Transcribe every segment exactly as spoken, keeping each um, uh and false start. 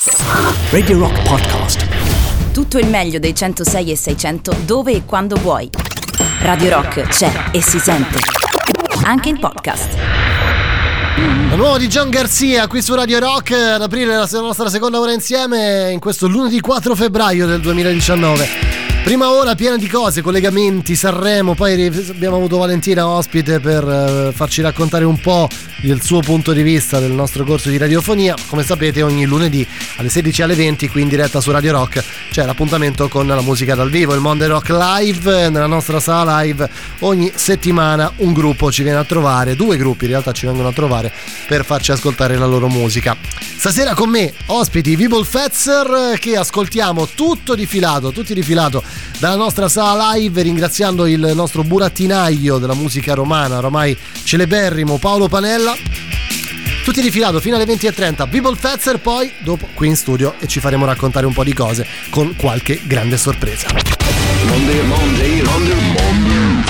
Radio Rock Podcast. Tutto il meglio dei centosei e seicento dove e quando vuoi. Radio Rock c'è e si sente anche in podcast. La nuova di John Garcia qui su Radio Rock ad aprire la nostra seconda ora insieme in questo lunedì quattro febbraio del duemiladiciannove. Prima ora piena di cose, collegamenti, Sanremo, poi abbiamo avuto Valentina ospite per uh, farci raccontare un po' il suo punto di vista del nostro corso di radiofonia. Come sapete ogni lunedì alle sedici e alle venti qui in diretta su Radio Rock c'è l'appuntamento con la musica dal vivo, il Monday Rock Live. Nella nostra sala live ogni settimana un gruppo ci viene a trovare, due gruppi in realtà ci vengono a trovare per farci ascoltare la loro musica. Stasera con me ospiti Vibol Fetzer, che ascoltiamo tutto di filato, tutti di filato dalla nostra sala live, ringraziando il nostro burattinaio della musica romana, ormai celeberrimo, Paolo Panella. Tutti di filato fino alle venti e trenta, Vibol Fetzer, poi dopo qui in studio e ci faremo raccontare un po' di cose con qualche grande sorpresa. Monday, Monday, Monday, Monday.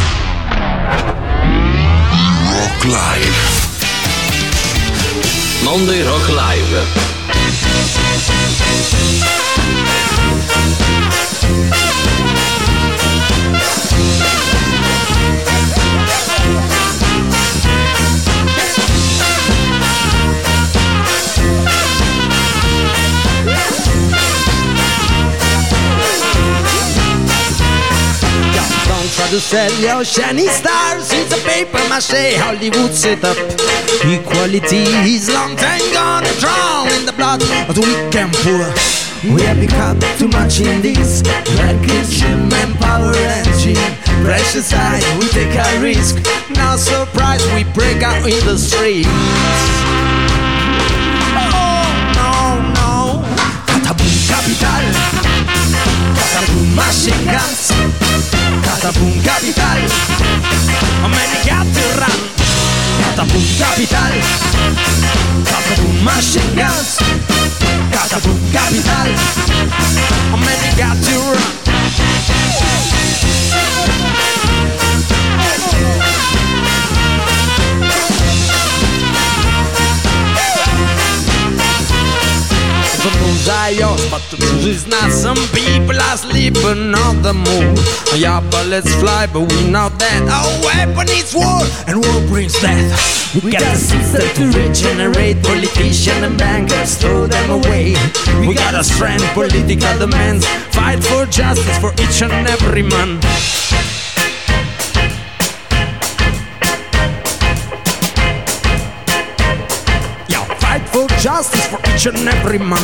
Rock Live. Monday Rock Live. Try to sell your shiny stars. It's a paper mache Hollywood setup. Equality is long time gone and drown in the blood of the weak and poor. We have become too much in this recognition and power engine. Precious side, we take a risk. No surprise, we break out in the streets. Oh no, no. Cataboom capital. Cataboom machine guns. Cataboom capital. A man got to run. Cataboom capital. Cataboom machine guns. Cataboom capital. A man got to run. The moons are yours, but the truth is not. Some people are sleeping on the moon. Yeah, but let's fly, but we know that our weapon is war, and war brings death. We got a system to regenerate. Politicians and bankers throw them away. We got a strength, political demands. Fight for justice for each and every man. For justice for each and every man.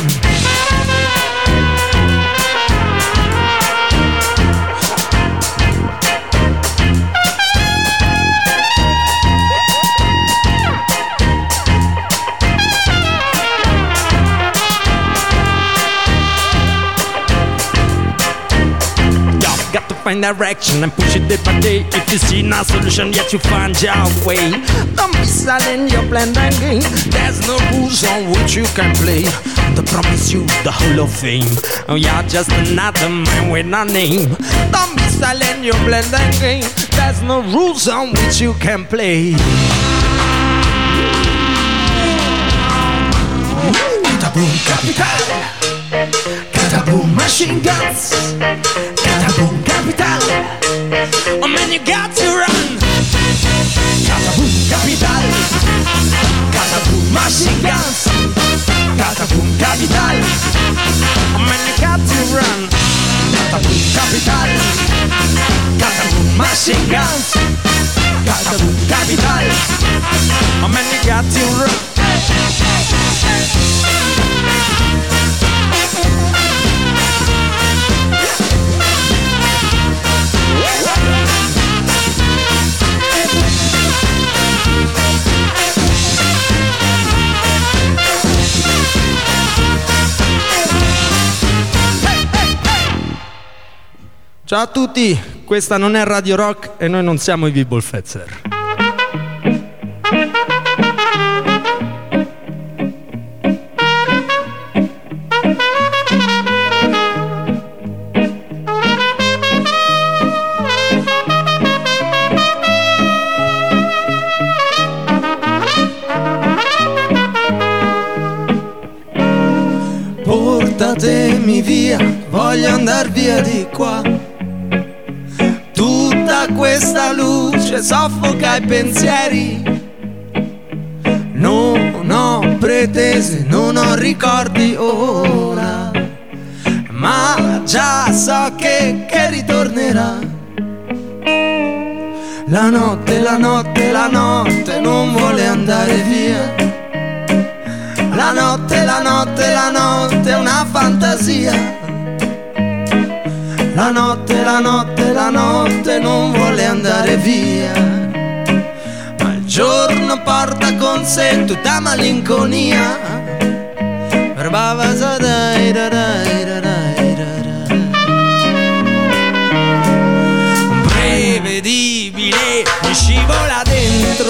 Got to find direction and push it day by day. If you see no solution yet you find your way. Don't be silent, your plan and game. There's no rules on which you can play. They promise you the Hall of Fame. Oh, you're just another man with no name. Don't be silent, your plan and game. There's no rules on which you can play. Cataboom capital. Cataboom machine guns. Cataboom capital. Oh man, you got to run. Cataboom capital. Cataboom machine guns. Cataboom capital. Oh man, you got to run. Cataboom capital. Cataboom machine guns. Cataboom capital. Oh man, you got to run. Ciao a tutti, questa non è Radio Rock e noi non siamo i Vibol Fetzer. portatemi via, voglio andar via di qua. Tutta questa luce soffoca i pensieri. Non ho pretese, non ho ricordi ora, ma già so che, che ritornerà. La notte, la notte, la notte non vuole andare via. La notte, la notte, la notte è una fantasia. La notte, la notte, la notte non vuole andare via. Ma il giorno porta con sé tutta malinconia. Prevedibile, mi scivola dentro.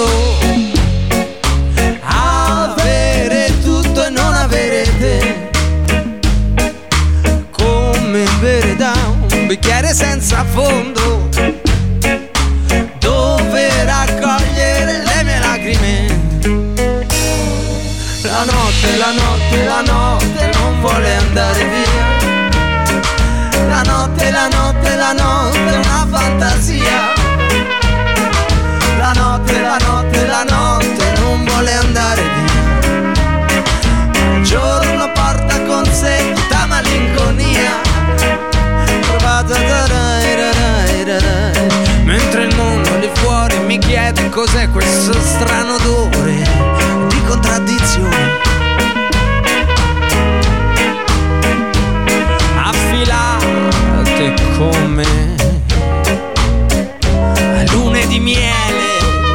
Avere tutto e non avere te, come bere da un bicchiere senza fondo, dove raccogliere le mie lacrime. La notte, la notte, la notte non vuole andare via. La notte, la notte, la notte è una fantasia. La notte, la notte, la notte non vuole andare via. Il giorno porta con sé tutta malinconia. Mentre il mondo lì fuori mi chiede cos'è questo strano odore di contraddizione. Affilate come lune di miele,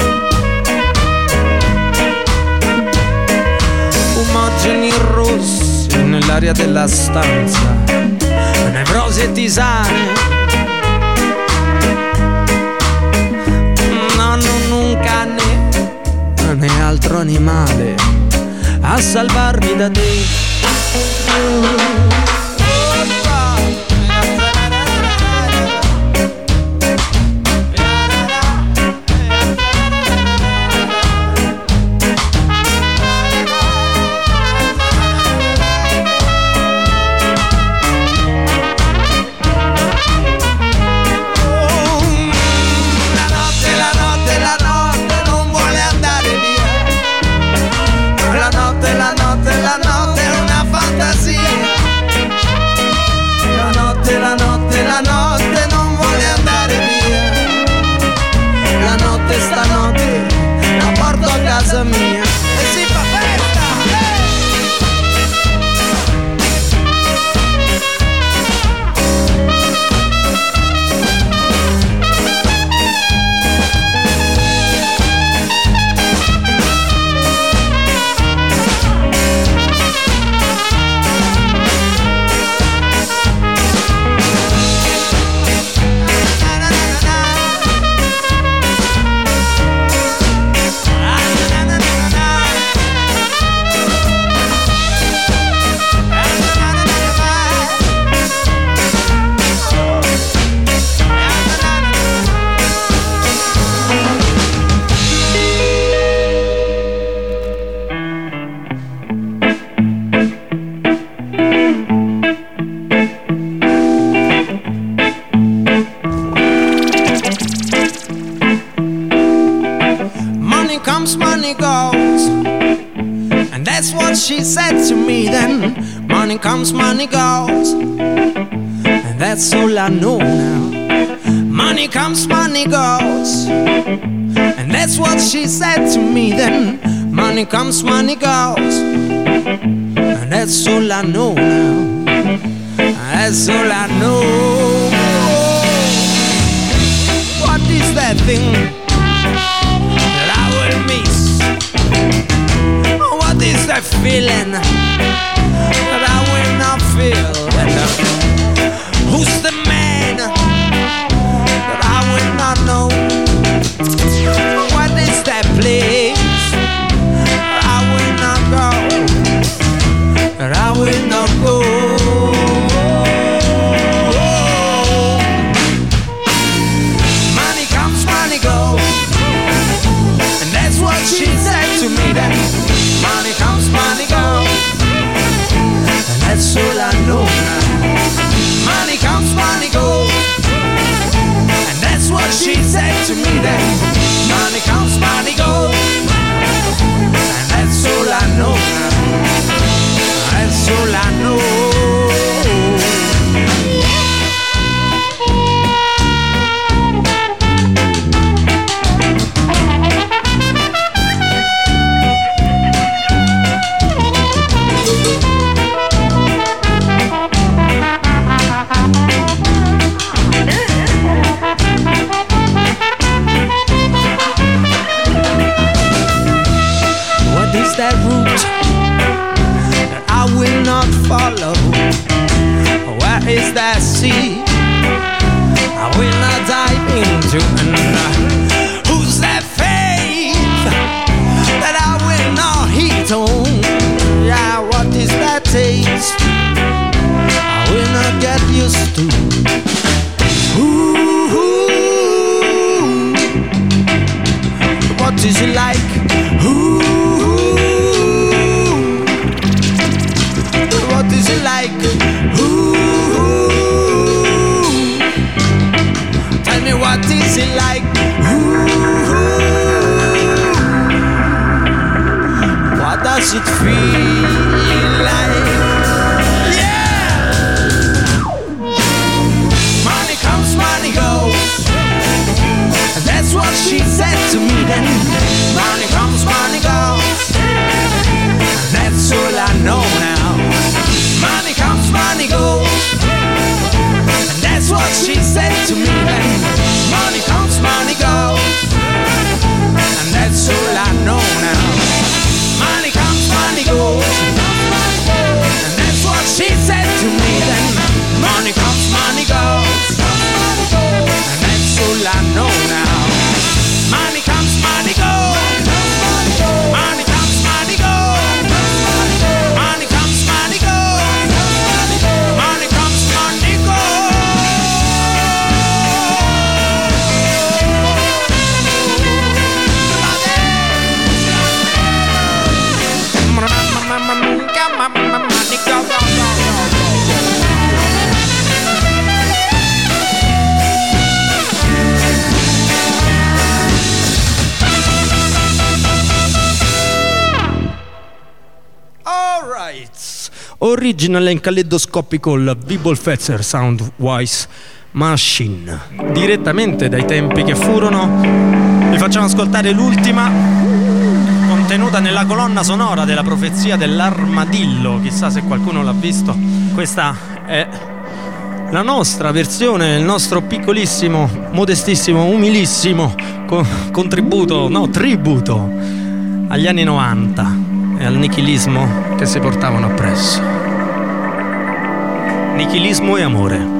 fumogeni rossi nell'aria della stanza, nevrosi e tisane. Non ho un cane né altro animale a salvarmi da te. Stanotte la porto a casa mia e si fa festa. She said to me then, money comes, money goes, and that's all I know now. Money comes, money goes, and that's what she said to me then. Money comes, money goes, and that's all I know now. That's all I know. What is that thing that I will miss? What is that feeling that I will not feel? And, uh, who's the man that I will not know? What is that place that I will not go? That I will not go. Money comes, money goes, and that's what she said to me then. Money comes, money goes. all I know now. Money comes, money goes, and that's what she said to me then. Money comes, money goes, and that's all I know now. That's all I know. That route that I will not follow? Where is that sea I will not dive into? And uh, who's that faith that I will not heed on? Yeah, what is that taste I will not get used to? Ooh, what is it like? Ooh, what is it like? Ooh, tell me what is it like? Ooh, what does it feel like? Yeah! Money comes, money goes, that's what she said to me then. Money comes, money goes, that's all I know now. Money comes, money goes, and that's what she said to me then. Money comes, money goes, and that's all I know now. Money comes, money goes, and that's what she said to me then. Money comes, money goes, and that's all I know now. Money comes, money goes, money comes, money goes, money comes, money goes, money comes, money goes. Original and Kaleidoscopical Vibble-Fetzer Soundwise Machine, direttamente dai tempi che furono. Vi facciamo ascoltare l'ultima, contenuta nella colonna sonora della Profezia dell'Armadillo. Chissà se qualcuno l'ha visto. Questa è la nostra versione, il nostro piccolissimo, modestissimo, umilissimo co- contributo, no, tributo agli anni novanta e al nichilismo che si portavano appresso. Nichilismo e amore.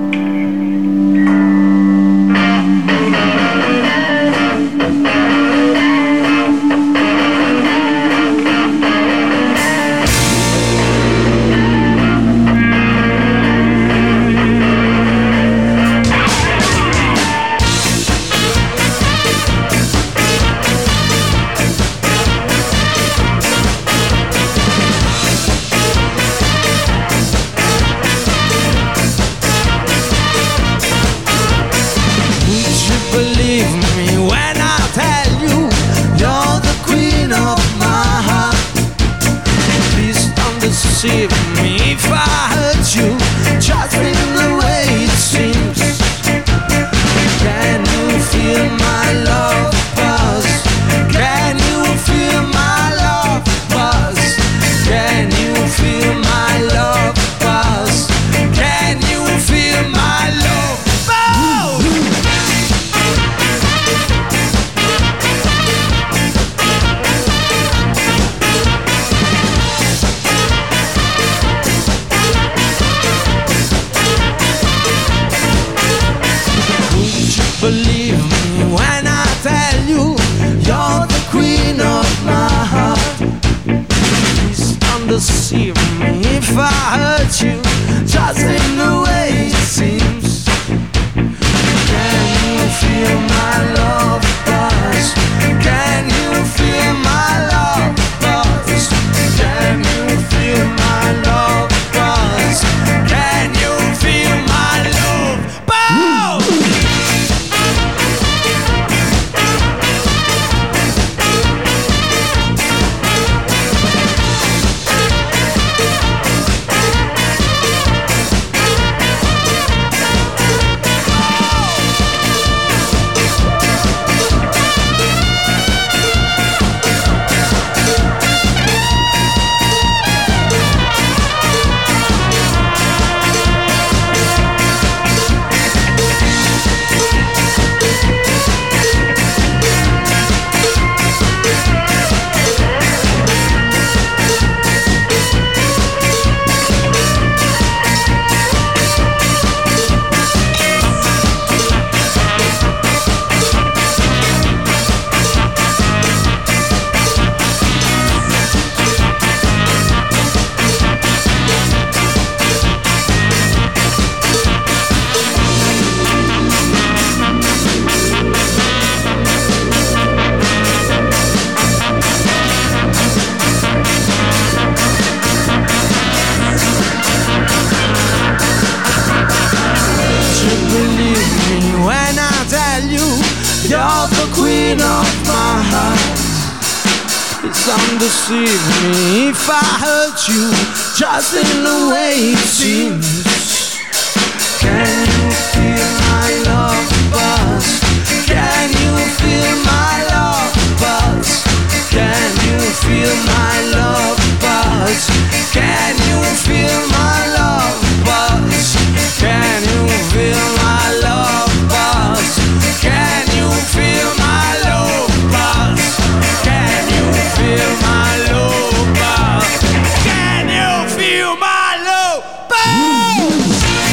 You're the queen of my heart. It's undeceiving me if I hurt you just in the way it seems. Can you feel my love buzz? Can you feel my love buzz? Can you feel my love buzz? Can you feel my love buzz? Can you feel my love buzz? Can you feel my love buzz? Can you feel my love buzz? Can you feel my love buzz?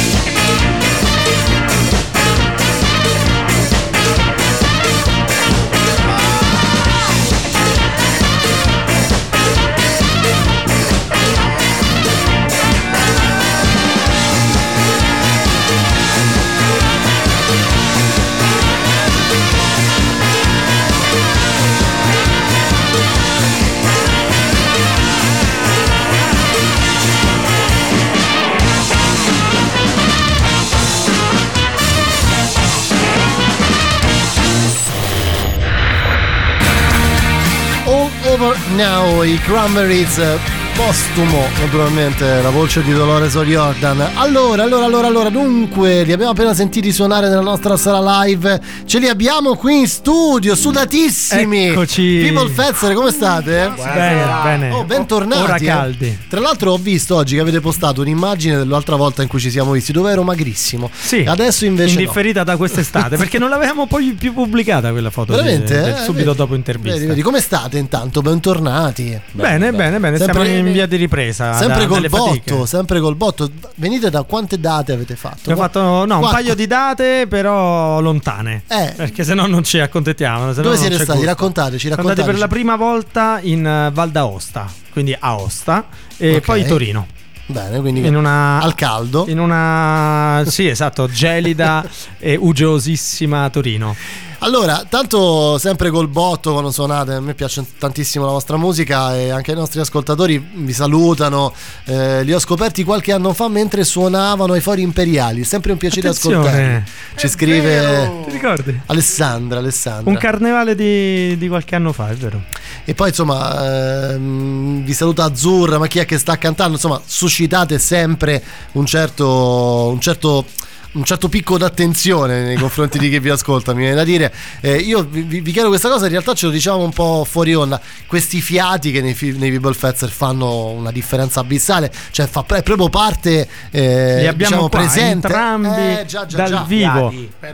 Over Now, i Cranberries, postumo naturalmente, la voce di Dolores O'Riordan. Allora, allora, allora, allora, dunque, li abbiamo appena sentiti suonare nella nostra sala live, ce li abbiamo qui in studio, sudatissimi. Eccoci. People Fetzer, come state? Bene, bene. Oh, bentornati. Ora eh. caldi. Tra l'altro ho visto oggi che avete postato un'immagine dell'altra volta in cui ci siamo visti, dove ero magrissimo. Sì. Adesso invece indifferita no. da quest'estate, perché non l'avevamo poi più pubblicata quella foto. Veramente? Di, del, eh, subito vedi, dopo intervista. Vedi, vedi, come state intanto? Bentornati. Bene, bene, bene. Sempre, Siamo in via di ripresa. Sempre da, col botto, fatiche. sempre col botto. Venite da quante date avete fatto? Abbiamo fatto no, un Quattro. paio di date, però lontane. Eh. Perché se no non ci accontentiamo. Dove siete stati? Gusto. Raccontateci, Siamo raccontateci. andati per la prima volta in uh, Val d'Aosta, quindi Aosta, e Okay. poi Torino. Bene, quindi in una, al caldo. In una, sì, esatto, gelida e uggiosissima Torino. Allora, tanto sempre col botto quando suonate, a me piace tantissimo la vostra musica e anche i nostri ascoltatori vi salutano, eh, li ho scoperti qualche anno fa mentre suonavano ai Fori Imperiali, sempre un piacere Attenzione. ascoltarli. Ci scrive Vero. Ti ricordi? Alessandra, Alessandra. Un carnevale di, di qualche anno fa, è vero. E poi insomma ehm, vi saluta Azzurra, ma chi è che sta cantando? Insomma, suscitate sempre un certo un certo un certo picco d'attenzione nei confronti di chi vi ascolta, mi viene da dire. Eh, io vi, vi chiedo questa cosa, in realtà ce lo diciamo un po' fuori onda, questi fiati che nei, nei People Fetzer fanno una differenza abissale, cioè fa è proprio parte eh, li abbiamo diciamo qua, presente entrambi eh, già, già, dal già. vivo.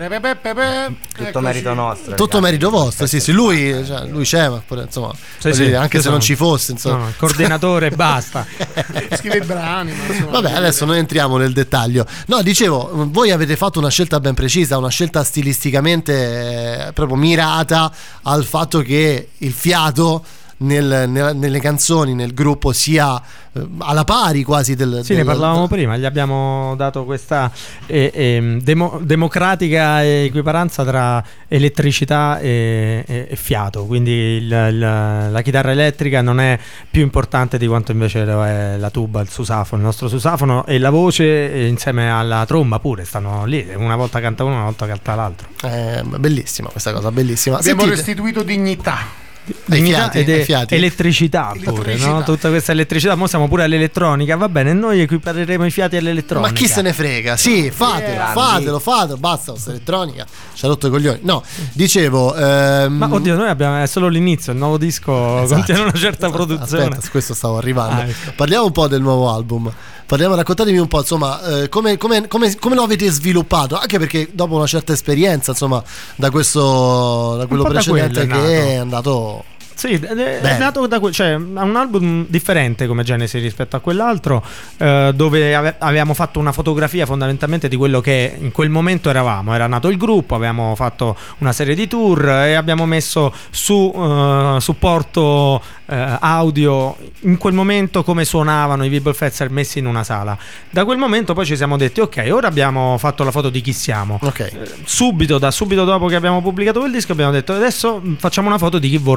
Tutto merito nostro. Tutto merito vostro, sì, sì, lui, cioè, lui c'è, ma pure, insomma, sì, sì, dire, anche se sono. non ci fosse, insomma. No, no, coordinatore basta. Scrive i brani, ma insomma, vabbè, adesso noi entriamo nel dettaglio. No, dicevo, voi avete fatto una scelta ben precisa, una scelta stilisticamente eh, proprio mirata al fatto che il fiato nel, nel, nelle canzoni, nel gruppo sia eh, alla pari quasi del... Sì, del, ne parlavamo del... prima, gli abbiamo dato questa eh, eh, demo, democratica equiparanza tra elettricità e, e, e fiato, quindi il, il, la chitarra elettrica non è più importante di quanto invece lo è la tuba, il susafono, il nostro susafono, e la voce eh, insieme alla tromba pure stanno lì, una volta canta uno, una volta canta l'altro. Eh, bellissima questa cosa, bellissima. Abbiamo Sentite. restituito dignità. Dignità fiati, ed ai è fiati. elettricità pure, Elettricità. no? Tutta questa elettricità, mo siamo pure all'elettronica, va bene, noi equipareremo i fiati all'elettronica. Ma chi se ne frega? Sì, fatelo, Yeah. fatelo, fatelo, basta questa elettronica. Ci ha rotto i coglioni. No, dicevo ehm... Ma oddio, noi abbiamo, è solo l'inizio, il nuovo disco Esatto. contiene una certa produzione. Aspetta, su questo stavo arrivando. Ah, ecco. Parliamo un po' del nuovo album. Parliamo, raccontatemi un po', insomma, eh, come, come, come, come lo avete sviluppato? Anche perché dopo una certa esperienza, insomma, da questo da quello po' da precedente quello è che nato. è andato. Sì, è, è Bene. nato da que- cioè ha un album differente come genesi rispetto a quell'altro, eh, dove ave- avevamo fatto una fotografia fondamentalmente di quello che in quel momento eravamo. Era nato il gruppo, avevamo fatto una serie di tour e abbiamo messo su eh, supporto eh, audio in quel momento come suonavano i People Fetzer messi in una sala. Da quel momento poi ci siamo detti ok, ora abbiamo fatto la foto di chi siamo. Ok. Subito, da subito dopo che abbiamo pubblicato quel disco abbiamo detto adesso facciamo una foto di chi vorremmo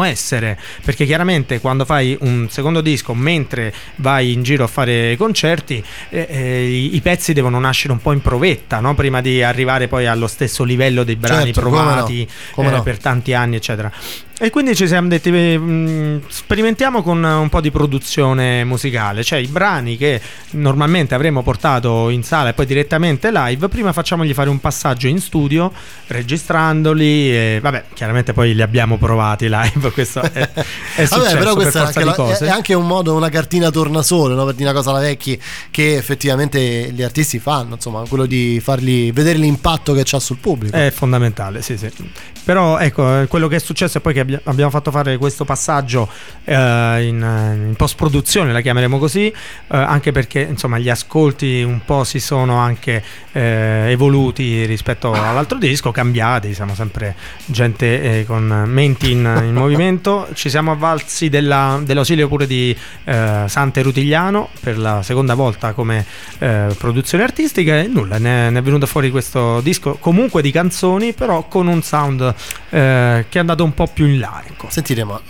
essere, perché chiaramente quando fai un secondo disco mentre vai in giro a fare concerti eh, eh, i, i pezzi devono nascere un po' in provetta, no? Prima di arrivare poi allo stesso livello dei brani certo, provati come no, come eh, no. per tanti anni eccetera. E quindi ci siamo detti mh, sperimentiamo con un po' di produzione musicale, cioè i brani che normalmente avremmo portato in sala e poi direttamente live, prima facciamogli fare un passaggio in studio registrandoli e vabbè, chiaramente poi li abbiamo provati live, questo è, è successo. Vabbè, però per questa è forza anche, di la, cose. è anche un modo, una cartina tornasole, no? Per dire una cosa alla vecchi, che effettivamente gli artisti fanno, insomma, quello di fargli vedere l'impatto che c'ha sul pubblico. È fondamentale, sì, sì. Però ecco, quello che è successo è poi che abbi- abbiamo fatto fare questo passaggio eh, in, in post-produzione, la chiameremo così, eh, anche perché insomma gli ascolti un po' si sono anche eh, evoluti rispetto all'altro disco, cambiati, siamo sempre gente eh, con menti in, in movimento. Ci siamo avvalsi della, dell'ausilio pure di eh, Sante Rutigliano per la seconda volta come eh, produzione artistica e nulla, ne, ne è venuto fuori questo disco comunque di canzoni, però con un sound eh, che è andato un po' più in là, ecco. Sentite, ma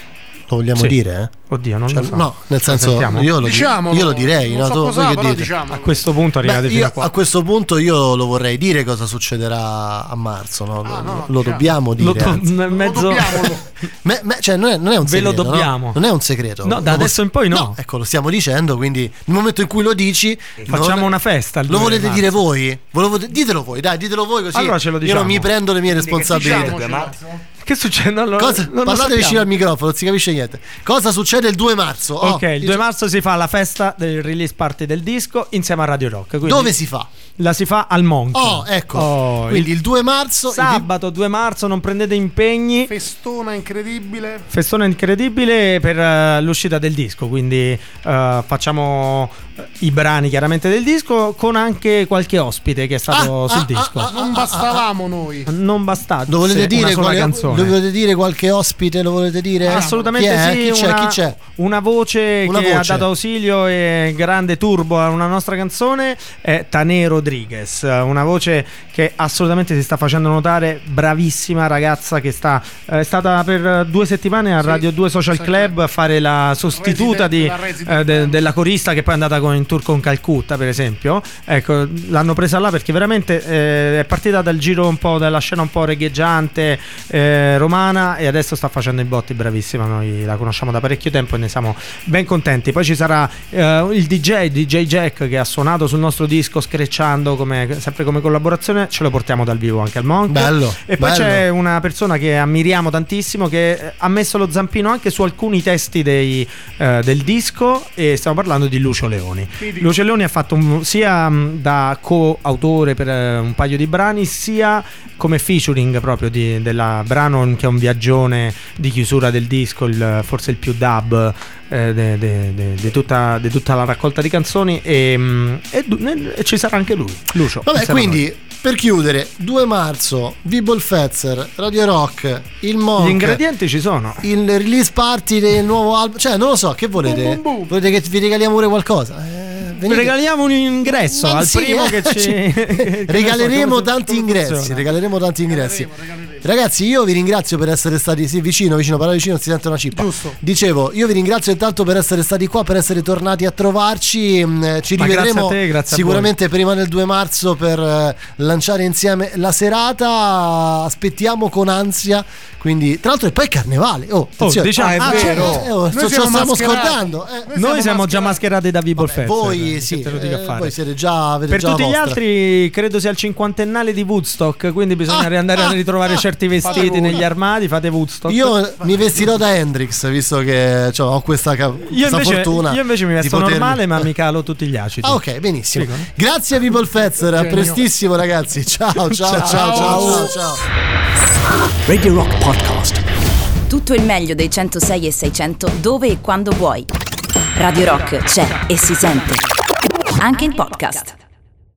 lo vogliamo Sì. dire? Eh? Oddio, non Cioè, lo so. no, nel senso, Sentiamo? io lo, Diciamolo, io lo direi, non no? so Tu- cosa, voi che però dite? diciamolo. A questo punto Beh, arrivate fino io, a qua. a questo punto io lo vorrei dire cosa succederà a marzo, no? Ah, no, lo diciamo. dobbiamo dire. Lo do- anzi. me- mezzo... Lo dobbiamolo. Me- me- cioè non è, non è un Ve lo segreto, no? dobbiamo. Non è un segreto. No, da Lo adesso in poi no. ecco, lo stiamo dicendo, quindi nel momento in cui lo dici Facciamo non- una festa il Lo due volete marzo. dire voi? Volevo- ditelo voi, dai, ditelo voi così. Allora ce lo Io diciamo. non mi prendo le mie Quindi che responsabilità. diciamo, marzo? Che succede? Allora, Cosa? non lo Parlate sappiamo. vicino al microfono, non si capisce niente. Cosa succede il due marzo? Oh, Ok, il due marzo si fa la festa del release party del disco insieme a Radio Rock. Quindi Dove si fa? la si fa al Monk. Oh, ecco. Oh, Quindi il il due marzo. il- sabato due marzo, non prendete impegni. Festona incredibile. Festone incredibile per eh, l'uscita del disco, quindi eh, facciamo eh, i brani chiaramente del disco con anche qualche ospite che è stato Ah, sul ah, disco. ah, ah, Non bastavamo noi. Non basta. Lo volete dire, una sola quale- canzone. lo volete dire qualche ospite? Lo volete dire? Assolutamente Chi è? sì, Chi c'è? una, Chi c'è? una voce Una che voce. ha dato ausilio e grande turbo a una nostra canzone è Tane Rodriguez, una voce che assolutamente si sta facendo notare, bravissima ragazza che sta eh, è stata per due settimane a Sì, Radio due Social Social Club Club. a fare la sostituta Resident- di, la Resident eh, de- Band. della corista che poi è andata con, in tour con Calcutta per esempio. Ecco, l'hanno presa là perché veramente eh, è partita dal giro un po' dalla scena un po' regheggiante eh, romana e adesso sta facendo i botti, bravissima, noi la conosciamo da parecchio tempo e ne siamo ben contenti. Poi ci sarà eh, il D J D J Jack che ha suonato sul nostro disco screcciando come, sempre come collaborazione, ce lo portiamo dal vivo anche al Monk. Bello, E poi bello. c'è una persona che ammiriamo tantissimo che eh, ha messo lo zampino anche su alcuni testi dei, eh, del disco e stiamo parlando di Lucio Leoni. Lucio Leoni ha fatto un, sia mh, da co-autore per eh, un paio di brani sia come featuring proprio di, della brano che è un viaggione di chiusura del disco, il, forse il più dub eh, de, de, de, de tutta, de tutta la raccolta di canzoni e, mh, e, du- e ci sarà anche lui, Lucio. Vabbè, insieme a quindi noi. per chiudere, due marzo, Vibol Fetzer, Radio Rock, il Monk. Gli ingredienti ci sono. Il release party del nuovo album. Cioè, non lo so, che volete? Boom, boom, boom. Volete che vi regaliamo pure qualcosa? Eh, venite. Regaliamo un ingresso Ma al sì, primo eh, che ci ci- che regaleremo ne so, come- tanti come ingressi. funziona. Regaleremo tanti ingressi. Regaleremo, regaleremo. Ragazzi, io vi ringrazio per essere stati sì, vicino, vicino, parlare vicino, si sente una cippa. Giusto. Dicevo, io vi ringrazio intanto per essere stati qua, per essere tornati a trovarci. Mm, Ci Ma rivedremo grazie a te, grazie a sicuramente prima del due marzo per eh, lanciare insieme la serata. Aspettiamo con ansia. Quindi, tra l'altro, e poi è carnevale. Oh, attenzione. diciamo- Ah, ah, cioè, vero. eh, oh, Noi ce lo siamo stiamo mascherati. scordando. eh. Noi Noi siamo già mascherati. mascherati da Vibol Fest. Voi sì, te lo dico a eh, fare. voi siete già, avete Per già la tutti gli vostra. altri credo sia il cinquantennale di Woodstock, quindi bisogna Ah, riandare ah, a ritrovare ah, certi fate vestiti voi. negli armadi, fate Woodstock. Io mi vestirò da Hendrix, visto che cioè, ho questa, ca- Io questa invece, fortuna. io invece mi di vesto potermi- normale, ma mi calo tutti gli acidi. Ah, ok, benissimo. Figo, no? Grazie a Vibol Fetzer, a Genio. prestissimo, ragazzi. Ciao, ciao, ciao, ciao, ciao, ciao. Radio Rock Podcast. Tutto il meglio dei centosei e seicento dove e quando vuoi. Radio Rock c'è e si sente. Anche in podcast.